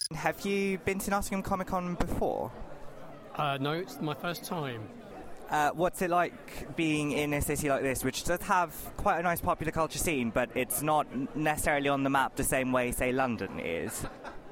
Have you been to Nottingham Comic Con before? No, it's my first time. What's it like being in a city like this, which does have quite a nice popular culture scene, but it's not necessarily on the map the same way, say, London is?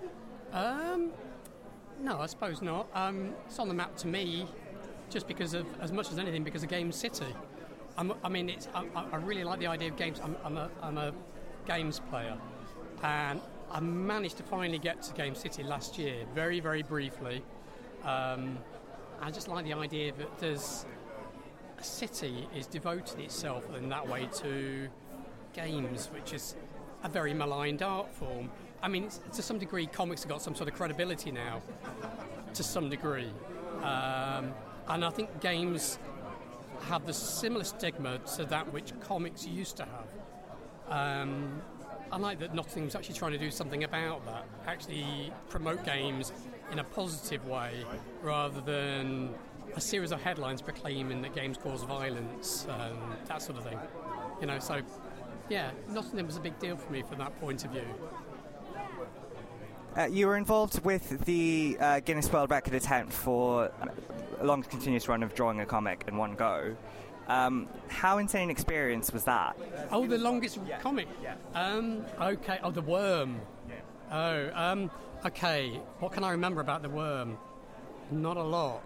No, I suppose not. It's on the map to me, just because of, as much as anything, because of Game City. I really like the idea of games. I'm a games player, and I managed to finally get to Game City last year, very, very briefly. I just like the idea that there's a city is devoting itself in that way to games, which is a very maligned art form. I mean, to some degree, comics have got some sort of credibility now, to some degree. And I think games have the similar stigma to that which comics used to have. I like that Nottingham's actually trying to do something about that, actually promote games in a positive way rather than a series of headlines proclaiming that games cause violence and that sort of thing. So yeah, Nottingham was a big deal for me from that point of view. You were involved with the Guinness World Record attempt for a long continuous run of drawing a comic in one go. How insane an experience was that? Oh, the longest comic? Okay. Oh, The Worm. Oh, okay. What can I remember about The Worm? Not a lot.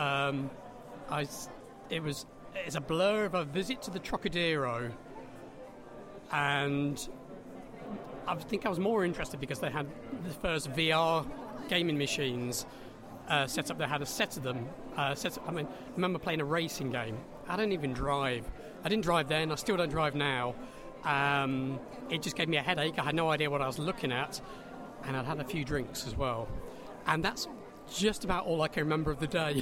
It's a blur of a visit to the Trocadero, and I think I was more interested because they had the first VR gaming machines set up. They had a set of them. I remember playing a racing game. I don't even drive. I didn't drive then. I still don't drive now. It just gave me a headache. I had no idea what I was looking at, and I'd had a few drinks as well. And that's just about all I can remember of the day.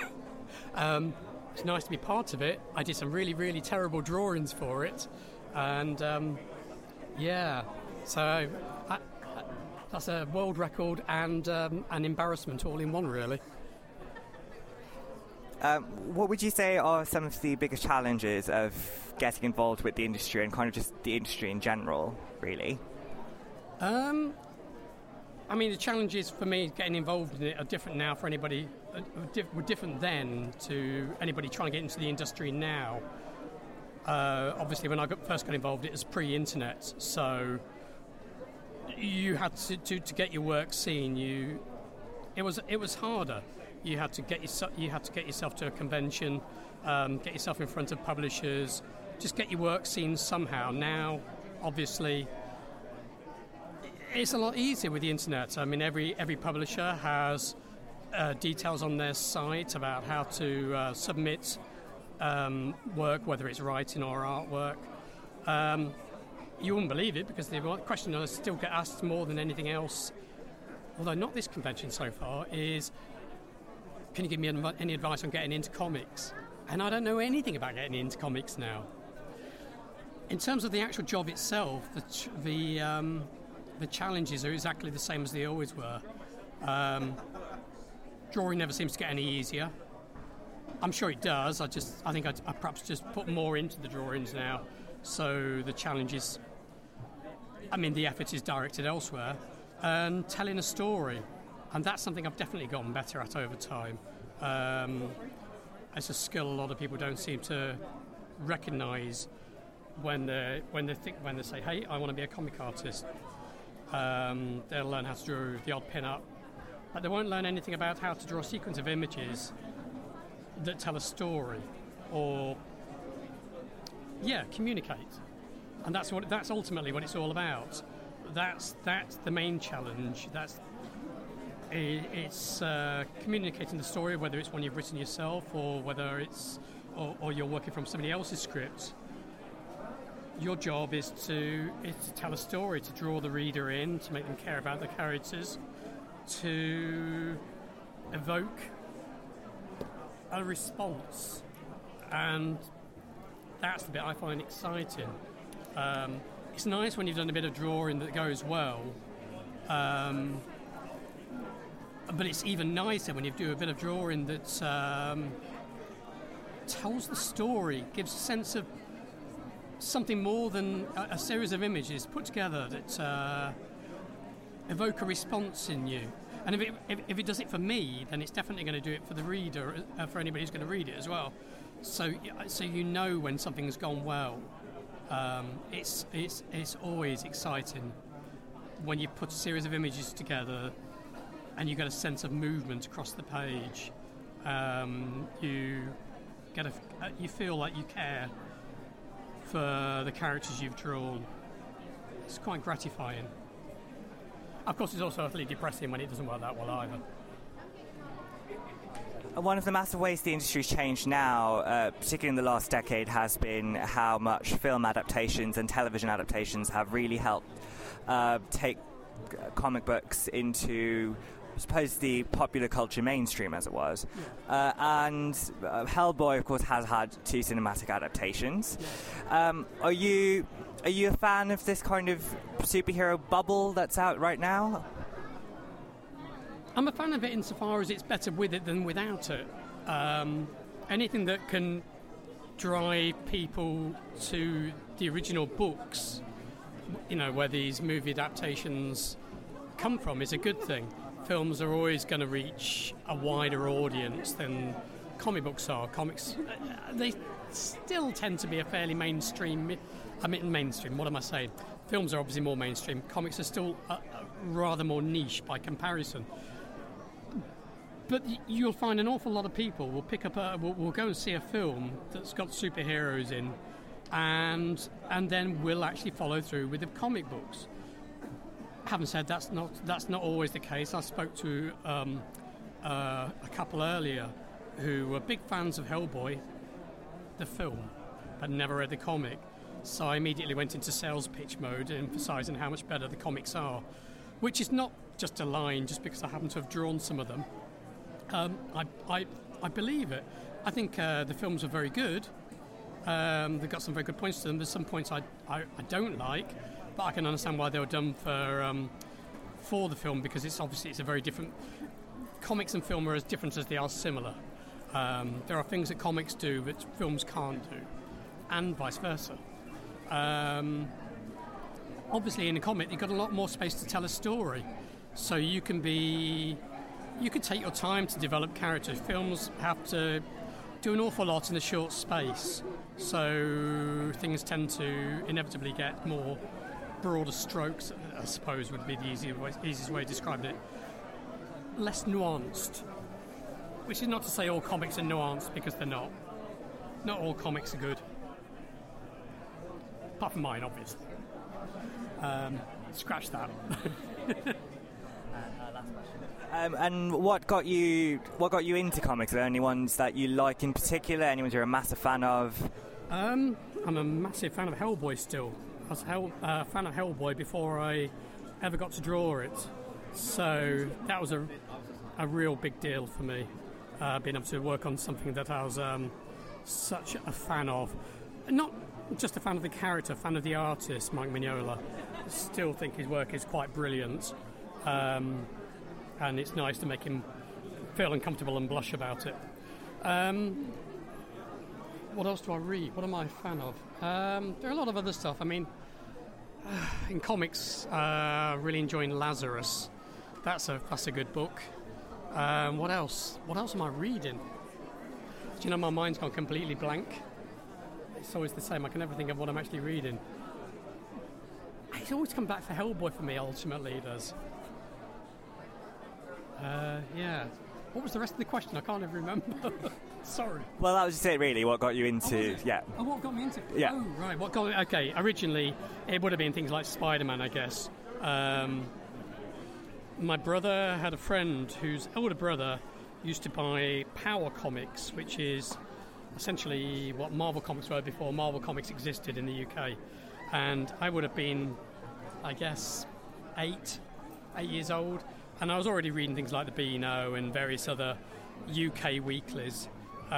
It's nice to be part of it. I did some really, really terrible drawings for it, and so that's a world record and an embarrassment all in one, really. What would you say are some of the biggest challenges of getting involved with the industry and kind of just the industry in general, really? The challenges for me getting involved in it are different now for anybody, were different then to anybody trying to get into the industry now. Obviously, when I first got involved, it was pre-internet, so you had to get your work seen. It was harder. You had to get yourself to a convention, get yourself in front of publishers, just get your work seen somehow. Now, obviously, it's a lot easier with the internet. I mean, every publisher has details on their site about how to submit work, whether it's writing or artwork. You wouldn't believe it, because the question I still get asked more than anything else, although not this convention so far, is, can you give me any advice on getting into comics? And I don't know anything about getting into comics now. In terms of the actual job itself, the challenges are exactly the same as they always were. Drawing never seems to get any easier. I'm sure it does. I think I perhaps just put more into the drawings now, so the challenges, the effort is directed elsewhere. And telling a story, and that's something I've definitely gotten better at over time. It's a skill a lot of people don't seem to recognise when they say, "Hey, I want to be a comic artist." They'll learn how to draw the odd pin-up, but they won't learn anything about how to draw a sequence of images that tell a story or communicate. And that's ultimately what it's all about. That's the main challenge. It's communicating the story, whether it's one you've written yourself or whether it's or you're working from somebody else's script. Your job is to tell a story, to draw the reader in, to make them care about the characters, to evoke a response, and that's the bit I find exciting. It's nice when you've done a bit of drawing that goes well, but it's even nicer when you do a bit of drawing that tells the story, gives a sense of something more than a series of images put together that evoke a response in you. And if it does it for me, then it's definitely going to do it for the reader, for anybody who's going to read it as well. So you know when something's gone well. It's always exciting when you put a series of images together and you get a sense of movement across the page. You feel like you care for the characters you've drawn. It's quite gratifying. Of course, it's also utterly depressing when it doesn't work that well either. One of the massive ways the industry's changed now, particularly in the last decade, has been how much film adaptations and television adaptations have really helped take comic books into, I suppose, the popular culture mainstream, as it was. Yeah. And Hellboy, of course, has had 2 cinematic adaptations. Yeah. Are you a fan of this kind of superhero bubble that's out right now? I'm a fan of it insofar as it's better with it than without it. Anything that can drive people to the original books, where these movie adaptations come from, is a good thing. Films are always going to reach a wider audience than comic books are. Comics, they still tend to be a fairly mainstream. Mainstream, what am I saying? Films are obviously more mainstream. Comics are still rather more niche by comparison. But you'll find an awful lot of people will pick up will go and see a film that's got superheroes in, and then will actually follow through with the comic books. Having said that's not always the case. I spoke to a couple earlier who were big fans of Hellboy, the film, but never read the comic. So I immediately went into sales pitch mode, emphasising how much better the comics are, which is not just a line just because I happen to have drawn some of them. I believe it. I think the films are very good. They've got some very good points to them. There's some points I don't like, but I can understand why they were done for the film, because it's a very different. Comics and film are as different as they are similar. There are things that comics do that films can't do, and vice versa. Obviously, in a comic, you've got a lot more space to tell a story, so you can take your time to develop characters. Films have to do an awful lot in a short space, so things tend to inevitably get more broader strokes, I suppose would be the easiest way to describe it. Less nuanced, which is not to say all comics are nuanced, because they're not. Not all comics are good. Apart from mine, obviously. Scratch that. And what got you into comics? Are there any ones that you like in particular? Any ones you're a massive fan of? I'm a massive fan of Hellboy still. I was a fan of Hellboy before I ever got to draw it. So that was a real big deal for me, being able to work on something that I was such a fan of. Not just a fan of the character, fan of the artist, Mike Mignola. I still think his work is quite brilliant. And it's nice to make him feel uncomfortable and blush about it. What else do I read? What am I a fan of? There are a lot of other stuff. I mean, in comics, really enjoying Lazarus. That's a good book. What else? What else am I reading? Do you know, my mind's gone completely blank. It's always the same. I can never think of what I'm actually reading. It's always come back to Hellboy for me, ultimately, it does. Yeah. What was the rest of the question? I can't even remember. Sorry. Well, that was just it, really. What got you into... Yeah. Oh, what got me into it? Yeah. Oh, right. What got me... Okay, originally, it would have been things like Spider-Man, I guess. My brother had a friend whose elder brother used to buy Power Comics, which is essentially what Marvel Comics were before Marvel Comics existed in the UK. And I would have been, I guess, 8 years old. And I was already reading things like the Beano and various other UK weeklies.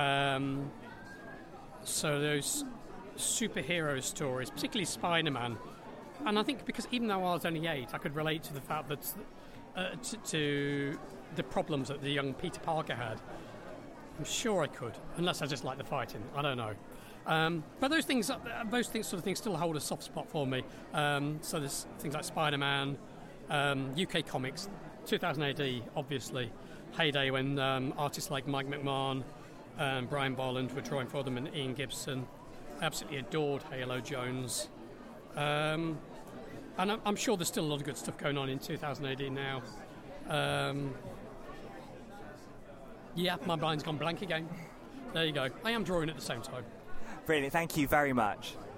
So those superhero stories, particularly Spider-Man. And I think because even though I was only 8, I could relate to the fact that to the problems that the young Peter Parker had. I'm sure I could, unless I just like the fighting. I don't know. But those sort of things still hold a soft spot for me. So there's things like Spider-Man, UK comics, 2000 AD, obviously, heyday when artists like Mike McMahon and Brian Bolland were drawing for them, and Ian Gibson. I absolutely adored Halo Jones. And I'm sure there's still a lot of good stuff going on in 2000 AD now. Yeah, my mind's gone blank again. There you go. I am drawing at the same time. Brilliant. Thank you very much.